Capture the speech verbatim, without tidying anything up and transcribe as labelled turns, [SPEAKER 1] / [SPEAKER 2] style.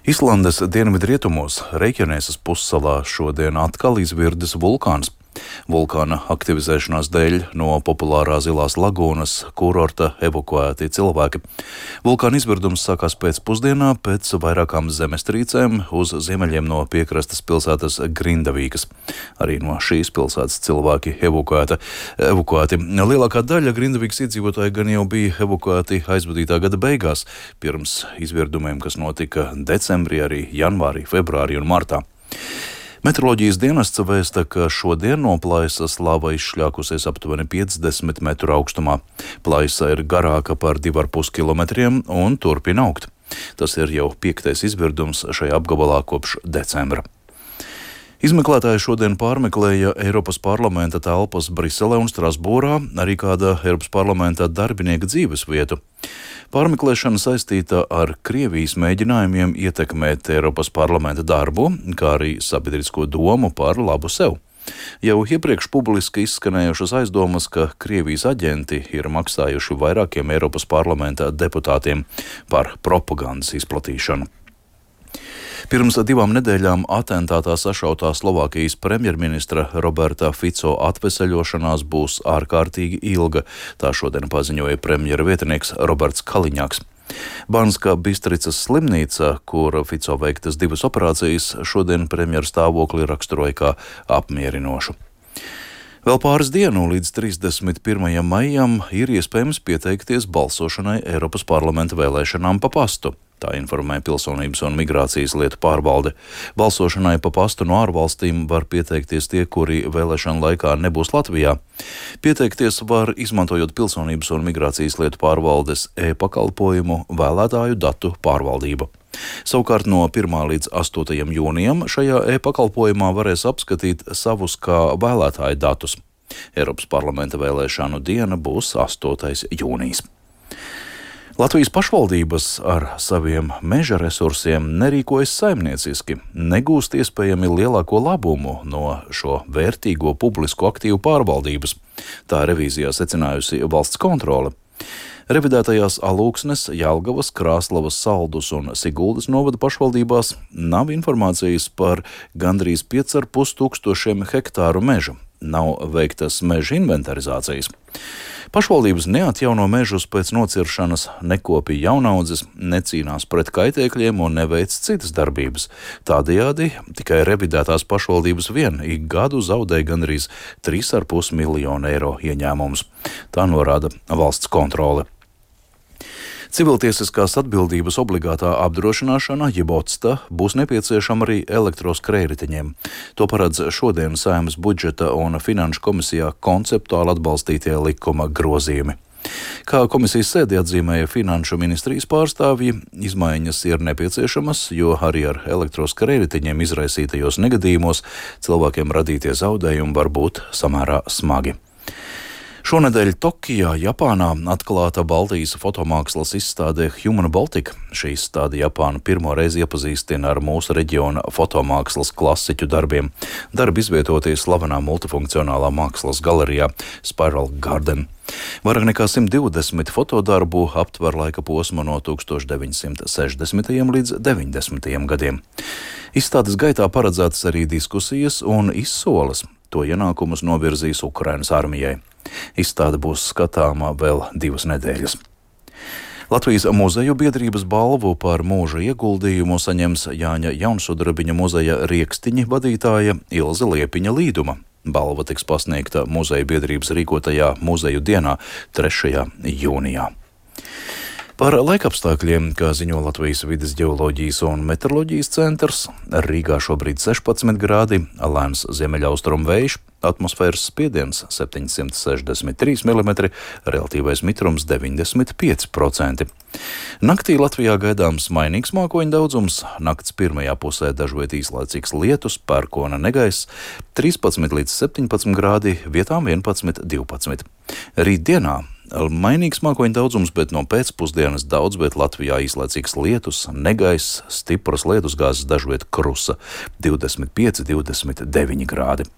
[SPEAKER 1] Islandes dienvidrietumos Reikjanesas pussalā šodien atkal izvirdis vulkāns. Vulkāna aktivizēšanās dēļ no populārā Zilās lagūnas kurorta evakuēti cilvēki. Vulkāna izvirdums sākās pēcpusdienā pēc vairākām zemestrīcēm uz ziemeļiem no piekrastes pilsētas Grindavīkas. Arī no šīs pilsētas cilvēki evakuēta, evakuēti. Lielākā daļa Grindavīkas iedzīvotāji gan jau bija evakuēti aizvadītā gada beigās, pirms izvirdumiem, kas notika decembrī, arī janvārī, februārī un martā. Meteoroloģijas dienests vēsta, ka šodien no plaisas lava izšļākusies aptuveni piecdesmit metru augstumā. Plaisa ir garāka par divi ar pus kilometriem un turpina augt. Tas ir jau piektais izvirdums šajā apgabalā kopš decembra. Izmeklētāji šodien pārmeklēja Eiropas parlamenta telpas Briselē un Strasbūrā, arī kāda Eiropas parlamenta darbinieka dzīves vietu. Pārmeklēšana saistīta ar Krievijas mēģinājumiem ietekmēt Eiropas parlamenta darbu, kā arī sabiedrisko domu par labu sev. Jau iepriekš publiski izskanējušas aizdomas, ka Krievijas aģenti ir maksājuši vairākiem Eiropas parlamenta deputātiem par propagandas izplatīšanu. Pirms divām nedēļām atentātā sašautā Slovākijas premjerministra Roberta Fico atveseļošanās būs ārkārtīgi ilga, tā šodien paziņoja premjera vietinieks Roberts Kaliņaks. Banska Bistricas slimnīca, kur Fico veiktas divas operācijas, šodien premjera stāvokli raksturoja kā apmierinošu. Vēl pāris dienu līdz trīsdesmit pirmajam maijam ir iespējams pieteikties balsošanai Eiropas parlamenta vēlēšanām pa pastu. Tā informē Pilsonības un migrācijas lietu pārvalde. Balsošanai pa pastu no ārvalstīm var pieteikties tie, kuri vēlēšanu laikā nebūs Latvijā. Pieteikties var izmantojot Pilsonības un migrācijas lietu pārvaldes e-pakalpojumu vēlētāju datu pārvaldību. Savukārt no pirmā līdz astotajam jūnijam šajā e-pakalpojumā varēs apskatīt savus kā vēlētāju datus. Eiropas parlamenta vēlēšanu diena būs astotais jūnijas. Latvijas pašvaldības ar saviem meža resursiem nerīkojas saimnieciski, negūst iespējami lielāko labumu no šo vērtīgo publisko aktīvu pārvaldības. Tā revīzijā secinājusi valsts kontrole. Revidētajās Alūksnes, Jelgavas, Krāslavas, Saldus un Siguldas novada pašvaldībās nav informācijas par gandrīz pieci ar pus tūkstošiem hektāru meža. Nav veiktas meža inventarizācijas. Pašvaldības neatjauno mežus pēc nociršanas, nekopja jaunaudzes, necīnās pret kaitēkļiem un neveic citas darbības. Tādējādi tikai revidētās pašvaldības vien ik gadu zaudē gandrīz trīs ar pus miljonu eiro ieņēmumus. Tā norāda valsts kontrole. Civiltiesiskās atbildības obligātā apdrošināšana, jeb otsta, būs nepieciešama arī elektroskrējriteņiem. To paredz šodien Saeimas budžeta un finanšu komisijā konceptuāli atbalstītie likuma grozījumi. Kā komisijas sēdē atzīmēja finanšu ministrijas pārstāvji, izmaiņas ir nepieciešamas, jo arī ar elektroskrējriteņiem izraisītajos negadījumos cilvēkiem radītie zaudējumi var būt samērā smagi. Šonedēļ Tokijā, Japānā, atklāta Baltijas fotomākslas izstāde Human Baltic. Šī izstāde Japānu pirmo reizi iepazīstina ar mūsu reģiona fotomākslas klasiķu darbiem. Darbi izvietoti slavenā multifunkcionālā mākslas galerijā Spiral Garden. Vairāk nekā simt divdesmit fotodarbu aptver laika posmu no tūkstoš deviņsimt sešdesmitajiem līdz deviņdesmitajiem gadiem. Izstādes gaitā paredzētas arī diskusijas un izsoles. To ienākumus novirzīs Ukrainas armijai. Izstāde būs skatāma vēl divas nedēļas. Latvijas muzeju biedrības balvu par mūža ieguldījumu saņems Jāņa Jaunsudrabiņa muzeja Riekstiņi vadītāja Ilze Liepiņa Līduma. Balva tiks pasniegta muzeju biedrības rīkotajā muzeju dienā trešajā jūnijā. Par laikapstākļiem, kā ziņo Latvijas vides ģeoloģijas un meteoroloģijas centrs, Rīgā šobrīd sešpadsmit grādi, lēns ziemeļaustrumu vējš, atmosfēras spiediens septiņsimt sešdesmit trīs milimetri, relatīvais mitrums deviņdesmit pieci procenti. Naktī Latvijā gaidāms mainīgs mākoņu daudzums, nakts pirmajā pusē dažviet īslaicīgs lietus, pērkona negaiss, trīspadsmit līdz septiņpadsmit grādi, vietām vienpadsmit līdz divpadsmit. Rītdienā mainīgs mākoņu daudzums, bet no pēcpusdienas daudz, bet Latvijā īslaicīgs lietus, negaiss, stipras lietusgāzes, dažviet krusa, divdesmit pieci līdz divdesmit deviņi grādi.